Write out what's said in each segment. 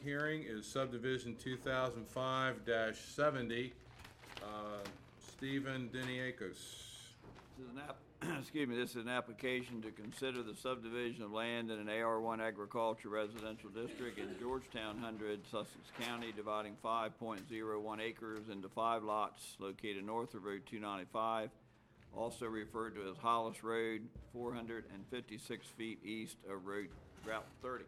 hearing is subdivision 2005-70. Stephen Diniakos. This is excuse me, this is an application to consider the subdivision of land in an AR1 agriculture residential district in Georgetown 100, Sussex County, dividing 5.01 acres into 5 lots located north of Route 295, also referred to as Hollis Road, 456 feet east of Route 30.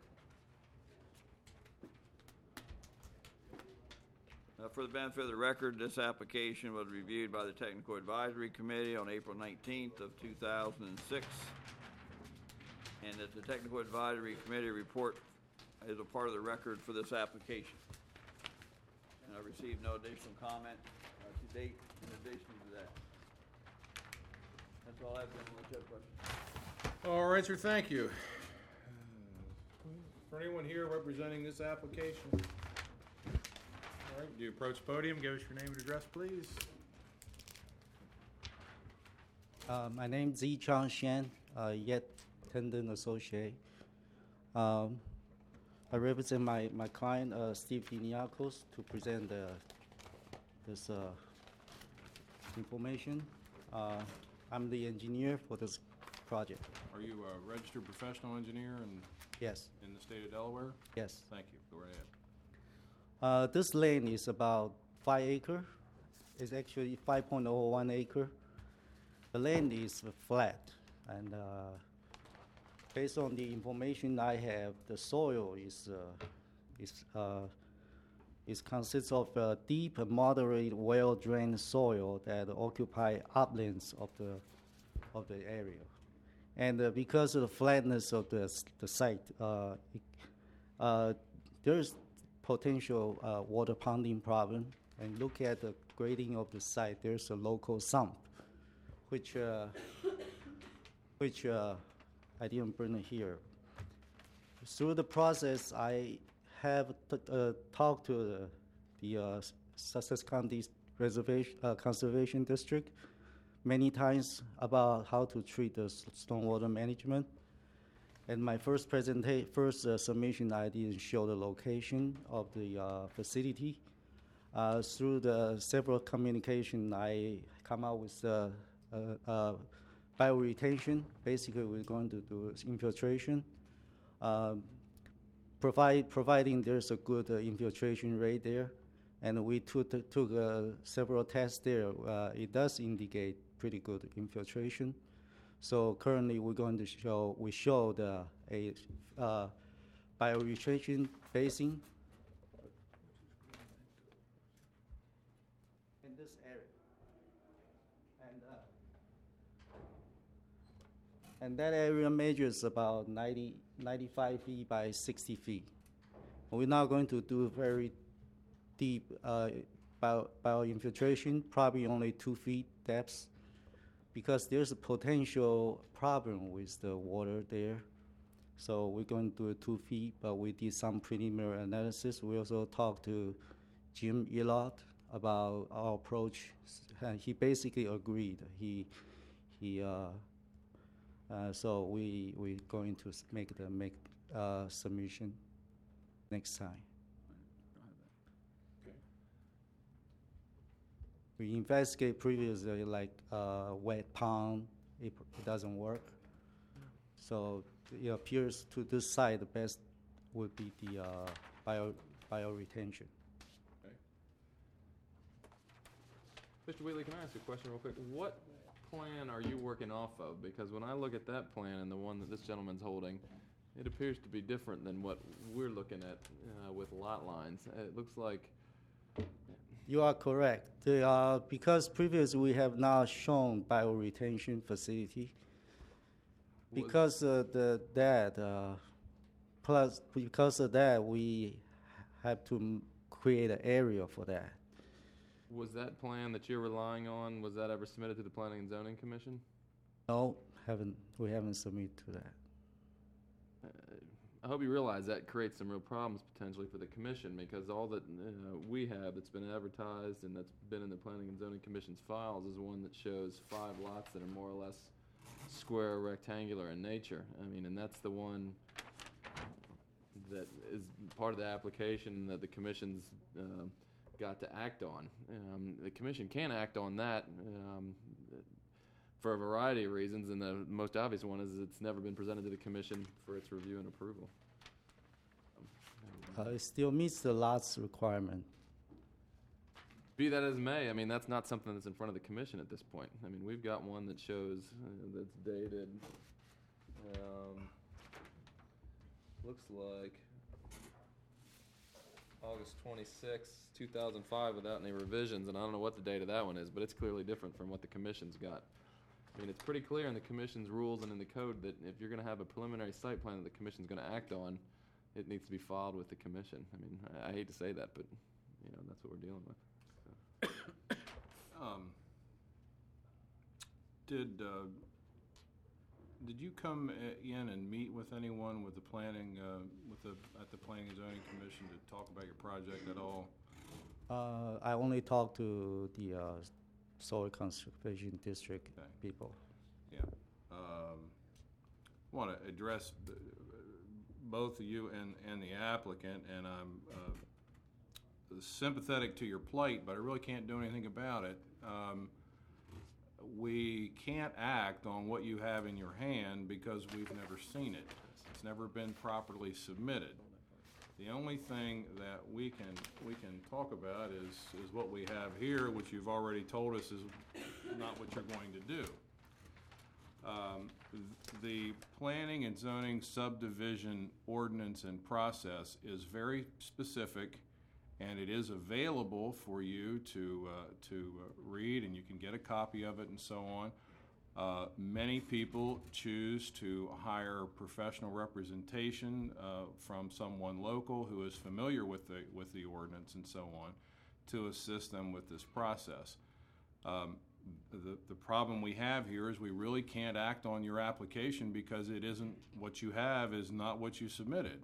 For the benefit of the record, this application was reviewed by the Technical Advisory Committee on April 19th of 2006, and that the Technical Advisory Committee report is a part of the record for this application. And I received no additional comment to date in addition to that. That's all I have, gentlemen. Unless you have questions. All right, sir, thank you. For anyone here representing this application? All right, do you approach the podium? Give us your name and address, please. My name is Zichang Shen, Yet Tendon Associate. I represent my client, Steve Diniakos, to present this information. I'm the engineer for this project. Are you a registered professional engineer Yes. in the state of Delaware? Yes. Thank you. Go right ahead. This land is about 5 acres. It's actually 5.01 acre. The land is flat, and based on the information I have, the soil consists of deep and moderate, well-drained soil that occupy uplands of the area. And because of the flatness of the site, there's potential water ponding problem. And look at the grading of the site. There's a local sump, which I didn't bring here. Through the process, I have talked to the Sussex County Conservation District many times about how to treat the stormwater management. And my first submission, I didn't show the location of the facility. Through the several communication, I come out with bioretention. Basically, we're going to do infiltration. Providing there's a good infiltration rate there, and we took several tests there. It does indicate pretty good infiltration. So currently, we're going to show a bioretention basin in this area, and that area measures about 95 feet by 60 feet. We're now going to do very deep bioinfiltration, probably only 2 feet depth, because there's a potential problem with the water there. So we're going to do it 2 feet, but we did some preliminary analysis. We also talked to Jim Elot about our approach, and he basically agreed. So we're going to make submission next time. Okay. We investigate previously, like wet pond. It doesn't work. So it appears to this side the best would be the bioretention. Okay. Mr. Wheatley, can I ask a question real quick? What plan are you working off of? Because when I look at that plan and the one that this gentleman's holding, it appears to be different than what we're looking at with lot lines. It looks like... You are correct. Because previously we have now shown bioretention facility. Because of that, we have to create an area for that. Was that plan that you're relying on, was that ever submitted to the Planning and Zoning Commission? No, we haven't submitted to that. I hope you realize that creates some real problems potentially for the commission, because all that we have that's been advertised and that's been in the Planning and Zoning Commission's files is one that shows 5 lots that are more or less square or rectangular in nature. I mean, and that's the one that is part of the application that the commission's got to act on. The commission can act on that for a variety of reasons, and the most obvious one is it's never been presented to the commission for its review and approval. It still meets the lot's requirement. Be that as may, I mean, that's not something that's in front of the commission at this point. I mean, we've got one that shows that's dated, looks like August 26, 2005 without any revisions, and I don't know what the date of that one is, but it's clearly different from what the commission's got. I mean, it's pretty clear in the commission's rules and in the code that if you're going to have a preliminary site plan that the commission's going to act on, it needs to be filed with the commission. I mean, I hate to say that, but, you know, that's what we're dealing with. Did you come in and meet with anyone with the planning, at the Planning and Zoning Commission to talk about your project at all? I only talked to the Soil Conservation District Okay. people. Yeah. Want to address both you and the applicant, and I'm sympathetic to your plight, but I really can't do anything about it. We can't act on what you have in your hand because we've never seen it. It's never been properly submitted. The only thing that we can talk about is what we have here, which you've already told us is not what you're going to do. The planning and zoning subdivision ordinance and process is very specific, and it is available for you to read, and you can get a copy of it and so on. Many people choose to hire professional representation from someone local who is familiar with the ordinance and so on to assist them with this process. The problem we have here is we really can't act on your application because it isn't what you have is not what you submitted.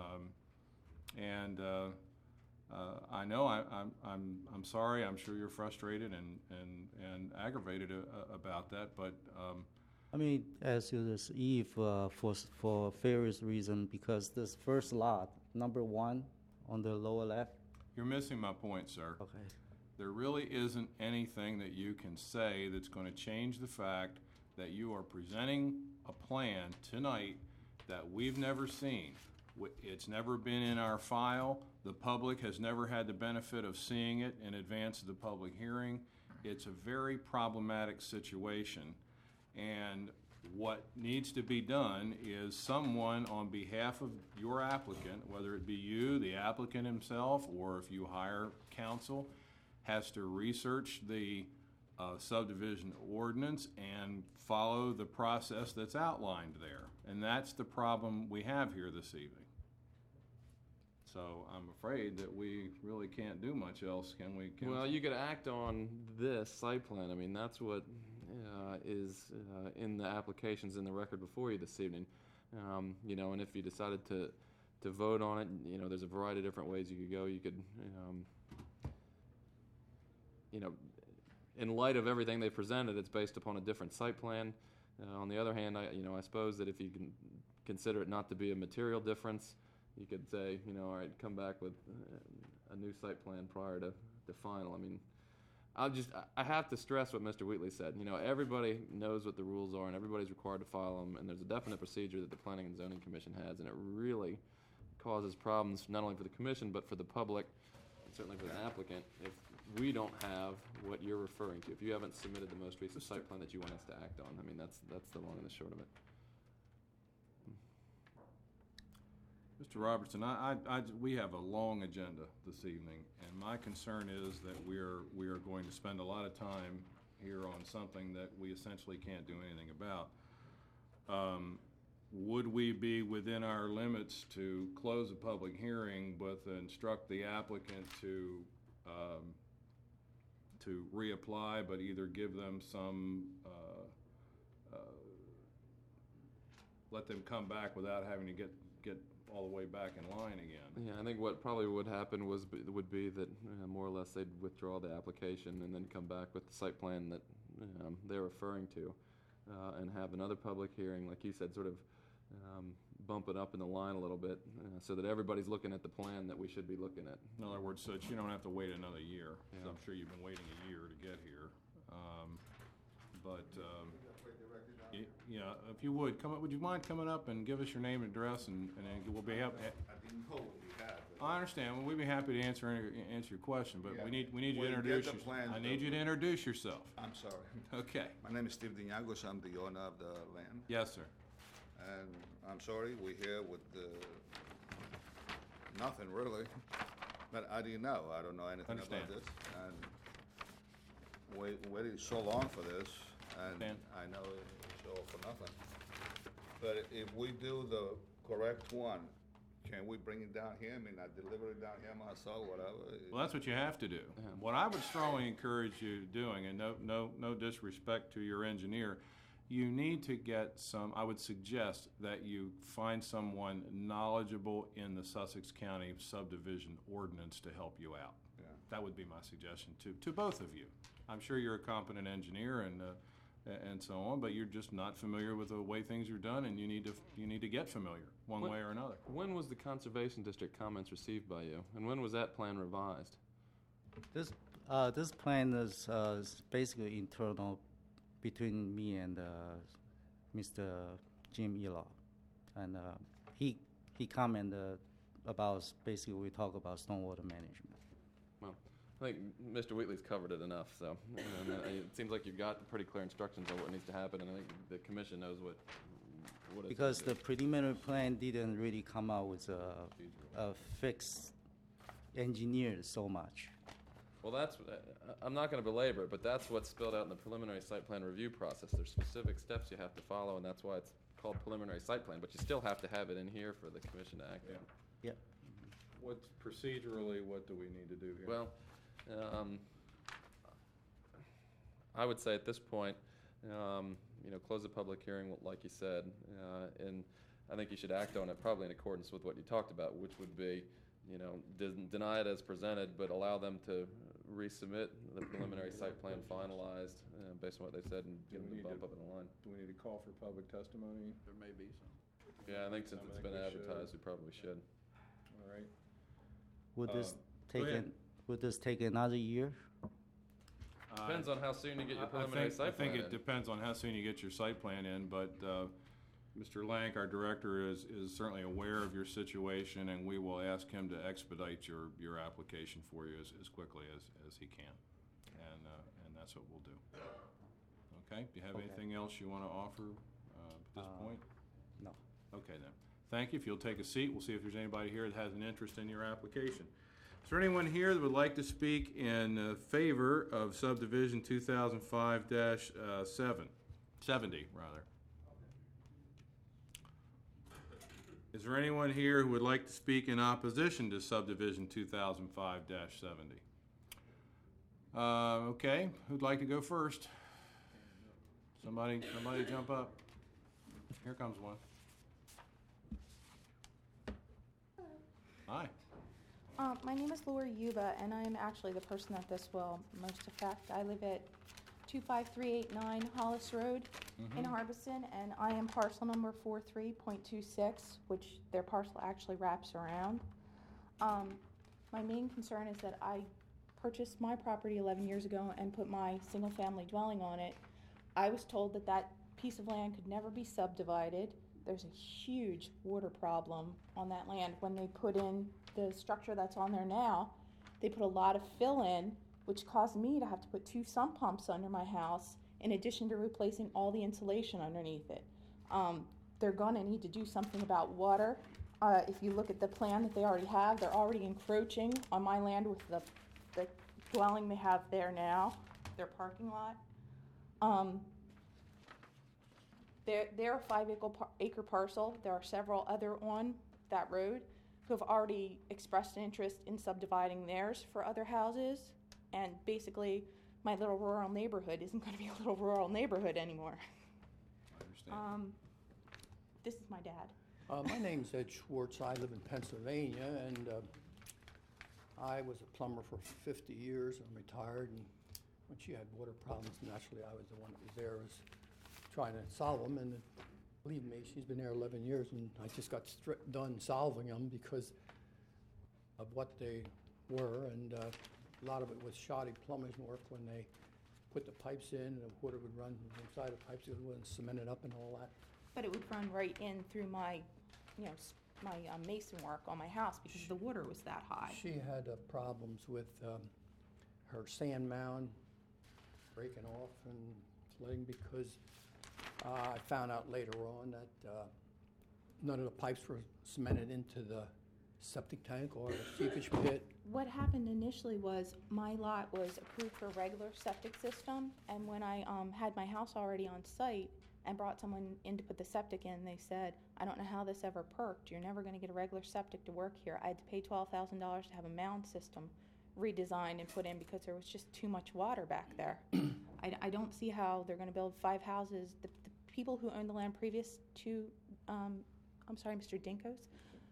I know I'm sorry. I'm sure you're frustrated and aggravated about that, but I mean, as to this Eve, for various reasons, because this first lot, number 1 on the lower left. you're missing my point, sir. Okay. There really isn't anything that you can say that's going to change the fact that you are presenting a plan tonight that we've never seen. It's never been in our file. The public has never had the benefit of seeing it in advance of the public hearing. It's a very problematic situation. And what needs to be done is someone on behalf of your applicant, whether it be you, the applicant himself, or if you hire counsel, has to research the subdivision ordinance and follow the process that's outlined there. And that's the problem we have here this evening. So I'm afraid that we really can't do much else, can we? Well, you could act on this site plan. I mean, that's what is in the applications in the record before you this evening. You know, and if you decided to vote on it, you know, there's a variety of different ways you could go. You could, you know, in light of everything they presented, it's based upon a different site plan. On the other hand, I suppose that if you can consider it not to be a material difference, you could say, you know, all right, come back with a new site plan prior to final. I mean, I have to stress what Mr. Wheatley said. You know, everybody knows what the rules are, and everybody's required to follow them, and there's a definite procedure that the Planning and Zoning Commission has, and it really causes problems not only for the commission, but for the public, and certainly for the applicant, if we don't have what you're referring to. If you haven't submitted the most recent site plan that you want us to act on, I mean, that's the long and the short of it. Mr. Robertson, we have a long agenda this evening, and my concern is that we are going to spend a lot of time here on something that we essentially can't do anything about. Would we be within our limits to close a public hearing but instruct the applicant to reapply, but either give them some, let them come back without having to get all the way back in line again? Yeah, I think what probably would happen would be that more or less they'd withdraw the application and then come back with the site plan that they're referring to, and have another public hearing, like you said, sort of bump it up in the line a little bit, so that everybody's looking at the plan that we should be looking at. In other words, so that you don't have to wait another year, 'cause Yeah. I'm sure you've been waiting a year to get here. Yeah, if you would, would you mind coming up and give us your name and address, and then we'll be happy. I didn't know what we had. but- I understand, well, we'd be happy to answer your question, but Yeah. we need you to Well, get introduce the yourself. plans, I need the- you to introduce yourself. I'm sorry. Okay, My name is Steve Diñagos. I'm the owner of the land. yes, sir. And I'm sorry, we're here with nothing really. But I didn't know. I don't know anything Understand. about this. And we waited so long for this, and Understand. I know it's all for nothing. But if we do the correct one, can we bring it down here? I mean, I deliver it down here myself, whatever. Well, that's what you have to do. What I would strongly encourage you doing, and no disrespect to your engineer, you need to get I would suggest that you find someone knowledgeable in the Sussex County subdivision ordinance to help you out. Yeah. That would be my suggestion to both of you. I'm sure you're a competent engineer and so on, but you're just not familiar with the way things are done, and you need to get familiar one What- way or another. When was the Conservation District comments received by you, and when was that plan revised? This plan is basically internal between me and Mr. Jim Elo, and he commented about basically we talk about stormwater management. Well, I think Mr. Wheatley's covered it enough, so it seems like you've got pretty clear instructions on what needs to happen, and I think the commission knows what it's Because gonna the preliminary plan didn't really come out with a fixed engineered so much. Well, I'm not going to belabor it, but that's what's spelled out in the preliminary site plan review process. There's specific steps you have to follow, and that's why it's called preliminary site plan, but you still have to have it in here for the commission to act on. Yeah. What procedurally, what do we need to do here? Well, I would say at this point, close the public hearing, like you said, and I think you should act on it probably in accordance with what you talked about, which would be, deny it as presented, but allow them to resubmit the preliminary site plan finalized based on what they said and Do get we them to need bump up in the line. Do we need to call for public testimony? There may be some. Yeah, I think since I it's think been we should. advertised, we probably should. All right. Would this go ahead. would this take another year? Depends on how soon you get your I preliminary think- site plan I think it in. depends on how soon you get your site plan in, but Mr. Lank, our director, is certainly aware of your situation, and we will ask him to expedite your application for you as quickly as he can. And that's what we'll do. Okay? Do you have Okay. anything else you want to offer at this point? No. Okay, then. Thank you. If you'll take a seat, we'll see if there's anybody here that has an interest in your application. Is there anyone here that would like to speak in favor of subdivision 2005-70, rather? Is there anyone here who would like to speak in opposition to subdivision 2005-70? Okay, who'd like to go first? Somebody jump up. Here comes one. Hi. My name is Laura Yuba, and I'm actually the person that this will most affect. I live at 25389 Hollis Road in Harbison, and I am parcel number 43.26, which their parcel actually wraps around. My main concern is that I purchased my property 11 years ago and put my single-family dwelling on it. I was told that that piece of land could never be subdivided. There's a huge water problem on that land. When they put in the structure that's on there now, they put a lot of fill in, which caused me to have to put 2 sump pumps under my house, in addition to replacing all the insulation underneath it. They're gonna need to do something about water. If you look at the plan that they already have, they're already encroaching on my land with the dwelling they have there now, their parking lot. They're a 5-acre parcel. There are several other on that road who have already expressed an interest in subdividing theirs for other houses. And basically, my little rural neighborhood isn't going to be a little rural neighborhood anymore. I understand. This is my dad. My name's Ed Schwartz. I live in Pennsylvania, and I was a plumber for 50 years. I'm retired, and when she had water problems, naturally I was the one that was there, was trying to solve them. And believe me, she's been there 11 years, and I just got done solving them because of what they were, and a lot of it was shoddy plumbing work when they put the pipes in, and the water would run inside the pipes, it wouldn't cement it up and all that. But it would run right in through my, my mason work on my house because the water was that high. She had problems with her sand mound breaking off and flooding because I found out later on that none of the pipes were cemented into the septic tank or the seepage pit. What happened initially was my lot was approved for a regular septic system, and when I had my house already on site and brought someone in to put the septic in, they said, I don't know how this ever perked. You're never going to get a regular septic to work here. I had to pay $12,000 to have a mound system redesigned and put in because there was just too much water back there. I don't see how they're going to build 5 houses. The people who owned the land previous to, Mr. Dinko's,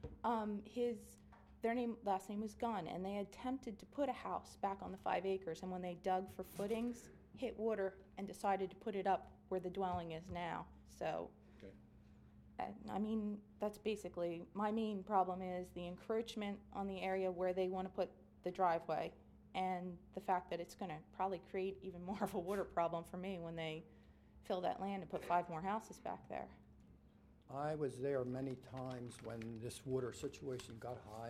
their last name was Gunn, and they attempted to put a house back on the 5 acres, and when they dug for footings, hit water and decided to put it up where the dwelling is now. So, Okay. I mean, that's basically, my main problem is the encroachment on the area where they want to put the driveway, and the fact that it's going to probably create even more of a water problem for me when they fill that land and put 5 more houses back there. I was there many times when this water situation got high,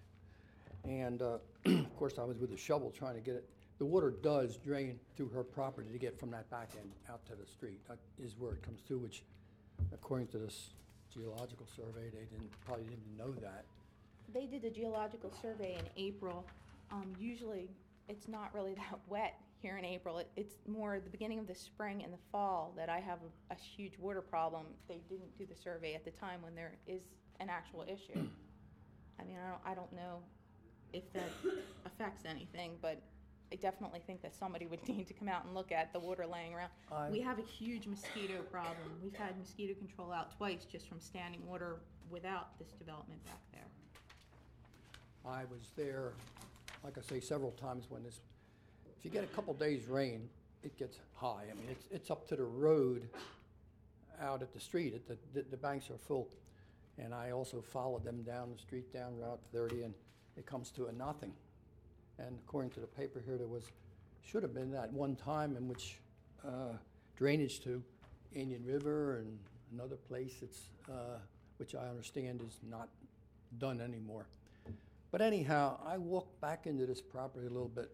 and of course I was with a shovel trying to get it. The water does drain through her property to get from that back end out to the street. That is where it comes through, which according to this geological survey, they probably didn't know that. They did the geological survey in April. Usually, it's not really that wet here in April. It's more the beginning of the spring and the fall that I have a huge water problem. They didn't do the survey at the time when there is an actual issue. I mean, I don't know if that affects anything, but I definitely think that somebody would need to come out and look at the water laying around. We have a huge mosquito problem. We've had mosquito control out twice just from standing water without this development back there. I was there, like I say, several times when this, if you get a couple days rain, it gets high. I mean, it's up to the road out at the street. The banks are full. And I also followed them down the street, down Route 30, and it comes to a nothing. And according to the paper here, should have been that one time in which drainage to Indian River and another place, which I understand is not done anymore. But anyhow, I walked back into this property a little bit,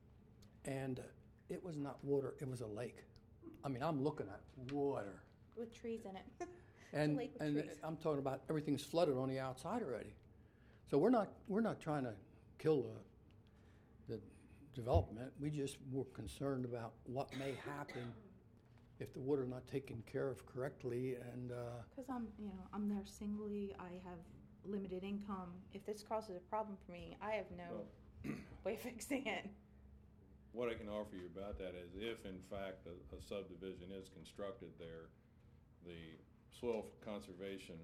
and it was not water, it was a lake. I mean, I'm looking at water. With trees in it. It's a And lake with trees. I'm talking about everything's flooded on the outside already. So we're not trying to kill the development. We just were concerned about what may happen if the water's not taken care of correctly. And Because I'm there singly. I have limited income. If this causes a problem for me, I have no way of fixing it. What I can offer you about that is if in fact a subdivision is constructed there, the soil conservation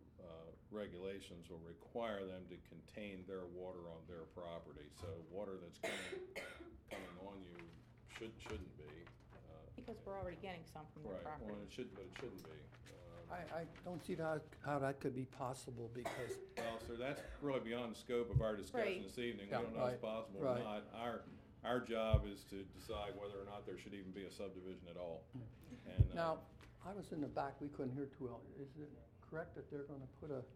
regulations will require them to contain their water on their property. So water that's coming on you shouldn't be. Because we're already getting some from their Right, property. well, but it shouldn't be. I don't see how that could be possible because Well, sir, that's really beyond the scope of our discussion Right. this evening. We Yeah, don't know if it's right, possible or right. not. Our job is to decide whether or not there should even be a subdivision at all. And, now, I was in the back, we couldn't hear too well. Is it correct that they're gonna put a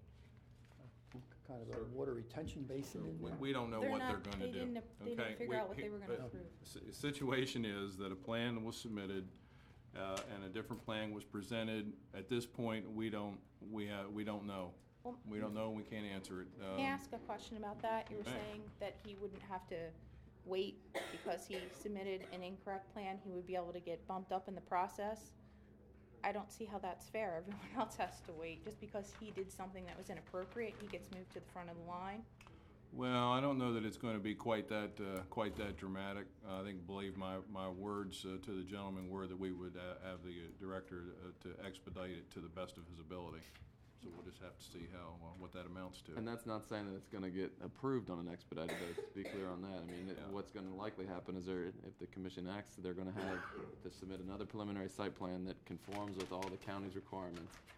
kind of a water retention basin in there? we don't know what they're gonna do. They didn't Okay? figure out what they were gonna but approve. Situation is that a plan was submitted, and a different plan was presented. At this point, we don't know. Well, We don't know, and we can't answer it. May I ask a question about that? You were Right. saying that he wouldn't have to wait because he submitted an incorrect plan, he would be able to get bumped up in the process. I don't see how that's fair. Everyone else has to wait. Just because he did something that was inappropriate, he gets moved to the front of the line. Well, I don't know that it's going to be quite that dramatic. I think, believe my words to the gentleman were that we would have the director to expedite it to the best of his ability. So we'll just have to see what that amounts to. And that's not saying that it's gonna get approved on an expedited basis, to be clear on that. I mean, Yeah. what's gonna likely happen is if the commission acts, they're gonna have to submit another preliminary site plan that conforms with all the county's requirements.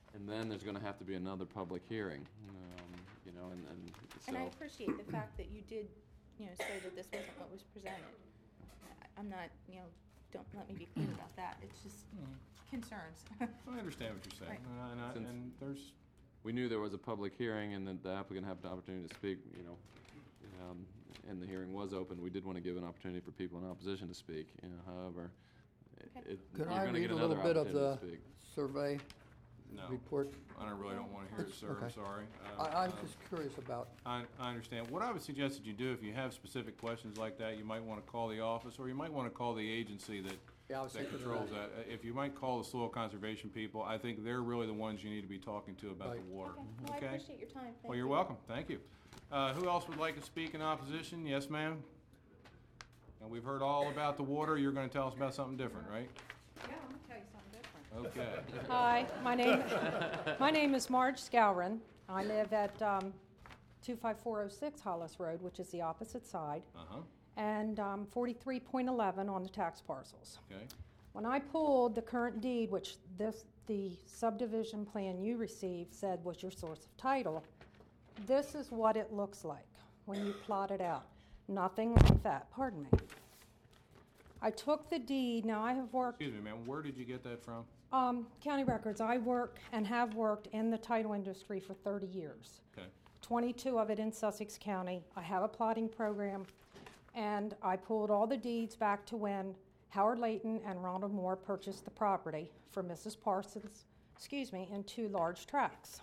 and then there's gonna have to be another public hearing, you know, and so. And I appreciate the fact that you did, say that this wasn't what was presented. I'm not, don't let me be clear about that. It's just concerns. I understand what you're saying, Right. and there's, We knew there was a public hearing and that the applicant had the opportunity to speak, and the hearing was open. We did want to give an opportunity for people in opposition to speak, however, Okay. Could you're I gonna read get a little another bit of the opportunity to speak. survey no, report? I really don't want to hear it, It's- sir, I'm okay. sorry. I'm just curious about, I understand. What I would suggest that you do, if you have specific questions like that, you might want to call the office, or you might want to call the agency yeah, I was that thinking of controls that. that. If you might call the soil conservation people, I think they're really the ones you need to be talking to about the Right. water. Okay. Well, I appreciate your time. Thank Well, you're you. welcome. Thank you. Who else would like to speak in opposition? Yes, ma'am? And we've heard all about the water. You're going to tell us about something different, right? Yeah, I'm gonna tell you something different. Okay. Hi, my name is Marge Scowron. I live at 25406 Hollis Road, which is the opposite side, Uh-huh. and 43.11 on the tax parcels. Okay. When I pulled the current deed, which the subdivision plan you received said was your source of title, this is what it looks like when you plot it out. Nothing like that, pardon me. I took the deed, now I have worked Excuse me, ma'am. Where did you get that from? county records. I work and have worked in the title industry for 30 years. Okay. 22 of it in Sussex County. I have a plotting program, and I pulled all the deeds back to when Howard Layton and Ronald Moore purchased the property for Mrs. Parsons, in 2 large tracts.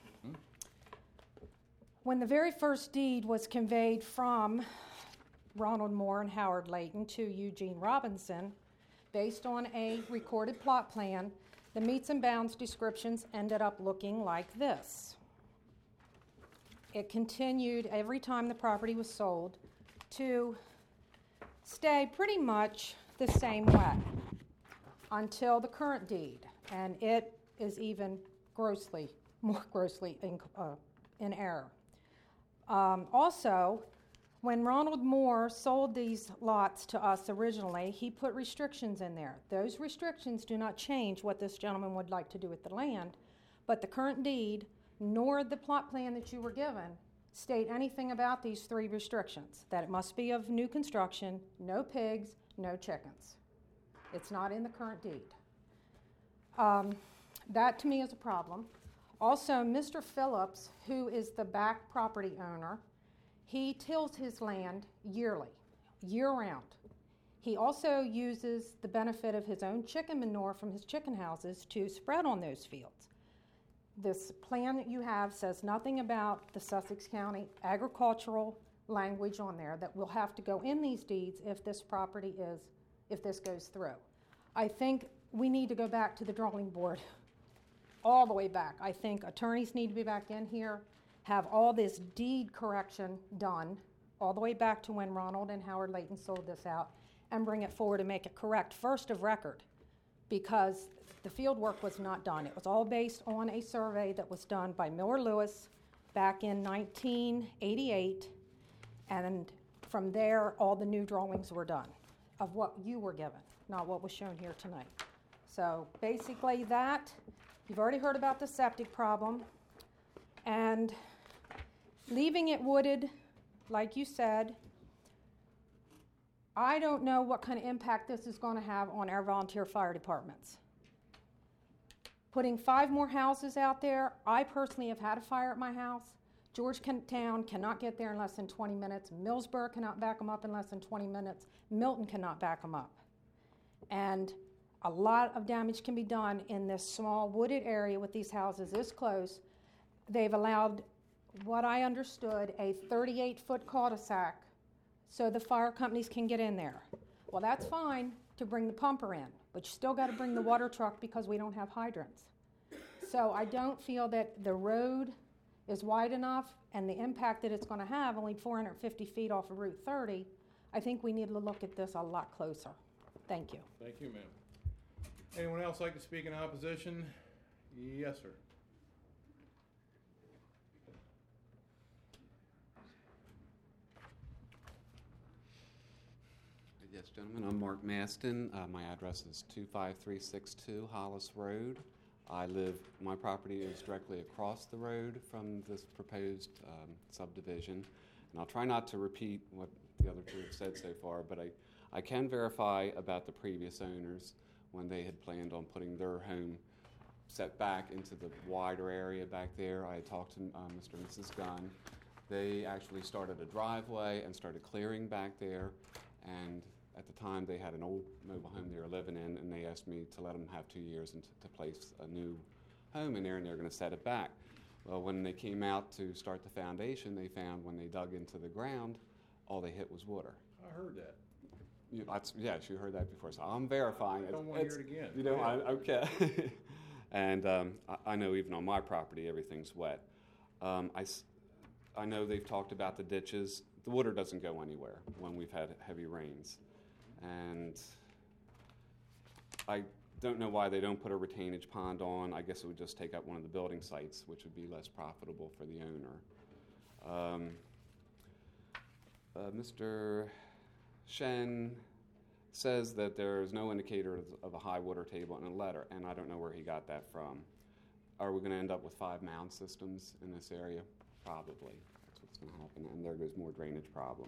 When the very first deed was conveyed from Ronald Moore and Howard Layton to Eugene Robinson, based on a recorded plot plan, the meets and bounds descriptions ended up looking like this. It continued every time the property was sold to stay pretty much the same way until the current deed, and it is even more grossly in error. Also, when Ronald Moore sold these lots to us originally, he put restrictions in there. Those restrictions do not change what this gentleman would like to do with the land, but the current deed nor the plot plan that you were given state anything about these 3 restrictions, that it must be of new construction, no pigs, no chickens. It's not in the current deed. That to me is a problem. Also, Mr. Phillips, who is the back property owner, he tills his land yearly, year-round. He also uses the benefit of his own chicken manure from his chicken houses to spread on those fields. This plan that you have says nothing about the Sussex County agricultural language on there that will have to go in these deeds if this goes through. I think we need to go back to the drawing board, all the way back. I think attorneys need to be back in here, have all this deed correction done, all the way back to when Ronald and Howard Layton sold this out, and bring it forward and make it correct, first of record, because the field work was not done. It was all based on a survey that was done by Miller Lewis back in 1988, and from there, all the new drawings were done of what you were given, not what was shown here tonight. So basically that, you've already heard about the septic problem, and leaving it wooded, like you said, I don't know what kind of impact this is going to have on our volunteer fire departments. Putting 5 more houses out there, I personally have had a fire at my house. Georgetown cannot get there in less than 20 minutes. Millsboro cannot back them up in less than 20 minutes. Milton cannot back them up. And a lot of damage can be done in this small wooded area with these houses this close. They've allowed, what I understood, a 38-foot cul-de-sac so the fire companies can get in there. Well, that's fine to bring the pumper in, but you still got to bring the water truck because we don't have hydrants. So I don't feel that the road is wide enough, and the impact that it's going to have, only 450 feet off of Route 30, I think we need to look at this a lot closer. Thank you. Thank you, ma'am. Anyone else like to speak in opposition? Yes, sir. Yes, gentlemen, I'm Mark Maston. My address is 25362 Hollis Road. My property is directly across the road from this proposed subdivision. And I'll try not to repeat what the other two have said so far, but I can verify about the previous owners when they had planned on putting their home set back into the wider area back there. I had talked to Mr. and Mrs. Gunn. They actually started a driveway and started clearing back there, and at the time they had an old mobile home they were living in, and they asked me to let them have 2 years and to place a new home in there, and they're going to set it back. Well, when they came out to start the foundation, they found when they dug into the ground, all they hit was water. I heard that. Yes, you heard that before, so I'm verifying. I don't want to hear it again. You know, Go ahead. okay. And I know even on my property, everything's wet. I know they've talked about the ditches. The water doesn't go anywhere when we've had heavy rains. And I don't know why they don't put a retainage pond on. I guess it would just take up one of the building sites, which would be less profitable for the owner. Mr. Shen says that there is no indicator of a high water table in a letter, and I don't know where he got that from. Are we going to end up with 5 mound systems in this area? Probably. That's what's going to happen, and there goes more drainage problem.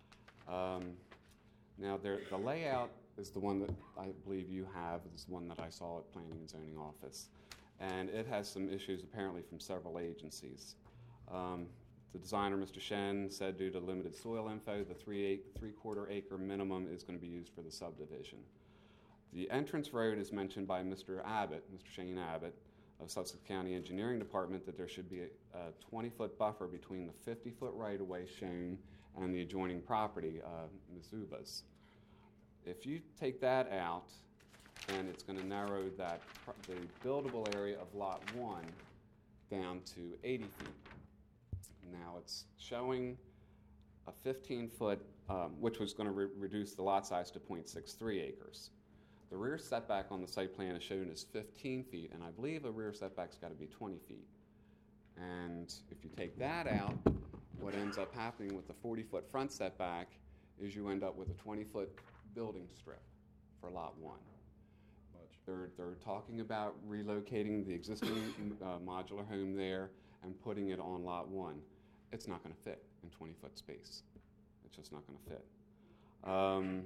Now, the layout is the one that I believe you have. It's the one that I saw at Planning and Zoning Office, and it has some issues apparently from several agencies. The designer, Mr. Shen, said due to limited soil info, the 3/4 acre minimum is going to be used for the subdivision. The entrance road is mentioned by Mr. Abbott, Mr. Shane Abbott, of Sussex County Engineering Department, that there should be a 20-foot buffer between the 50-foot right-of-way shown and the adjoining property, Ms. Uba's. If you take that out, then it's going to narrow the buildable area of Lot 1 down to 80 feet. Now it's showing a 15-foot, which was going to reduce the lot size to 0.63 acres. The rear setback on the site plan is shown as 15 feet, and I believe a rear setback's got to be 20 feet. And if you take that out, what ends up happening with the 40-foot front setback is you end up with a 20-foot building strip for Lot 1. They're talking about relocating the existing modular home there and putting it on Lot 1. It's not going to fit in 20-foot space. It's just not going to fit.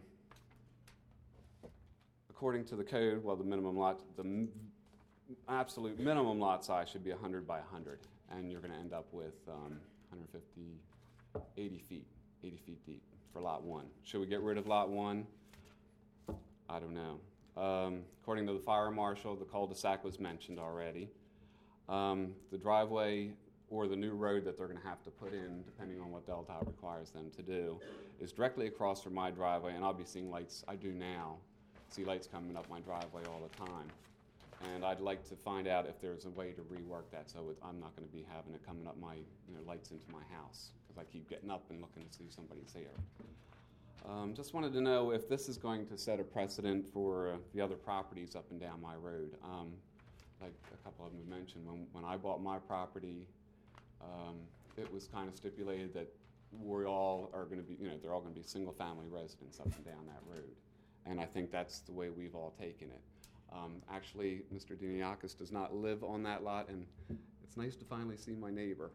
According to the code, well, the absolute minimum lot size should be 100 by 100, and you're going to end up with 80 feet deep for Lot 1. Should we get rid of Lot 1? I don't know. According to the fire marshal, the cul-de-sac was mentioned already. The driveway or the new road that they're going to have to put in, depending on what Delta requires them to do, is directly across from my driveway, and I'll be seeing lights. I do now see lights coming up my driveway all the time. And I'd like to find out if there's a way to rework that so I'm not going to be having it coming up my lights into my house, because I keep getting up and looking to see if somebody's there. Just wanted to know if this is going to set a precedent for the other properties up and down my road. Like a couple of them have mentioned, when I bought my property, it was kind of stipulated that we all are going to be, they're all going to be single-family residents up and down that road. And I think that's the way we've all taken it. Actually, Mr. Diniakis does not live on that lot, and it's nice to finally see my neighbor.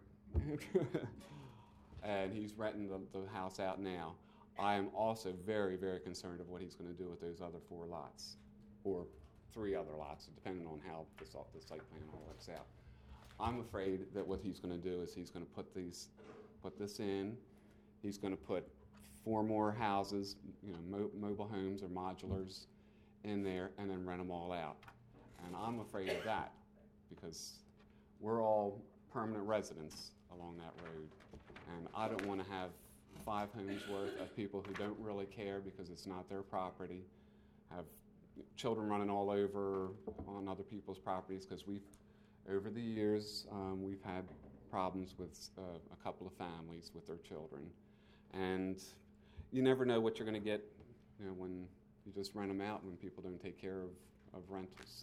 And he's renting the house out now. I am also very, very concerned of what he's going to do with those other 4 lots, or 3 other lots, depending on how the site plan all works out. I'm afraid that what he's going to do is he's going to put this in. He's going to put 4 more houses, mobile homes or modulars in there, and then rent them all out. And I'm afraid of that, because we're all permanent residents along that road, and I don't want to have 5 homes worth of people who don't really care because it's not their property, have children running all over on other people's properties, because over the years, we've had problems with a couple of families with their children. And you never know what you're going to get when you just rent them out when people don't take care of rentals.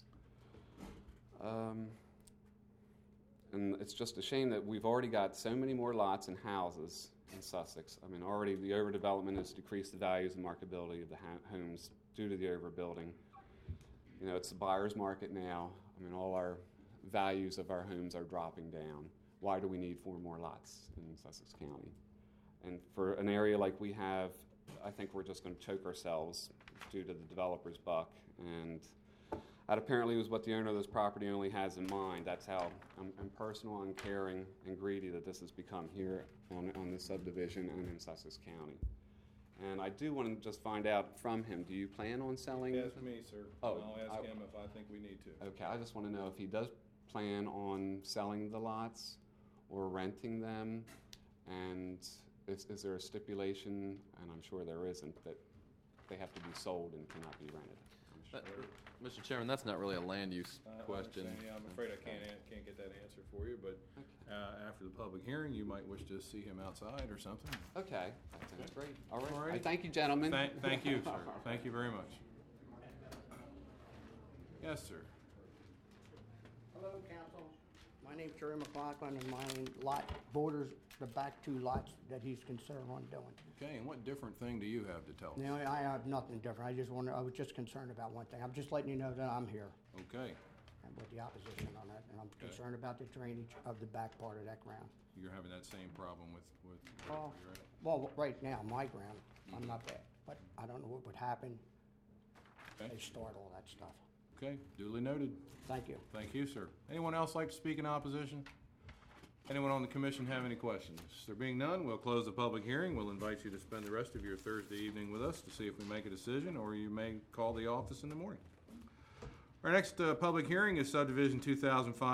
And it's just a shame that we've already got so many more lots and houses in Sussex. I mean, already the overdevelopment has decreased the values and marketability of the homes due to the overbuilding. It's a buyer's market now. I mean, all our values of our homes are dropping down. Why do we need 4 more lots in Sussex County? And for an area like we have, I think we're just going to choke ourselves due to the developer's buck. And that apparently was what the owner of this property only has in mind. That's how impersonal, uncaring, and greedy that this has become here on this subdivision and in Sussex County. And I do want to just find out from him, do you plan on selling? Ask me, sir. Oh, I'll ask him if I think we need to. Okay, I just want to know if he does plan on selling the lots or renting them, and is there a stipulation, and I'm sure there isn't, that they have to be sold and cannot be rented? I'm sure. Mr. Chairman, that's not really a land use question. Yeah, I'm afraid I can't get that answer for you, but after the public hearing, you might wish to see him outside or something. Okay, that sounds great. All right. All right. Thank you, gentlemen. Thank you, sir. Thank you very much. Yes, sir. Hello, council. My name's Jerry McLaughlin, and my lot borders the back 2 lots that he's concerned on doing. Okay, and what different thing do you have to tell us? Now, I have nothing different. I was just concerned about one thing. I'm just letting you know that I'm here Okay, and with the opposition on that, and I'm concerned about the drainage of the back part of that ground. you're having that same problem with Well, right? well, right now, my ground, I'm not bad, but I don't know what would happen. Okay. They start all that stuff. Okay, duly noted. Thank you. Thank you, sir. Anyone else like to speak in opposition? Anyone on the commission have any questions? There being none, we'll close the public hearing. We'll invite you to spend the rest of your Thursday evening with us to see if we make a decision, or you may call the office in the morning. Our next public hearing is subdivision 2005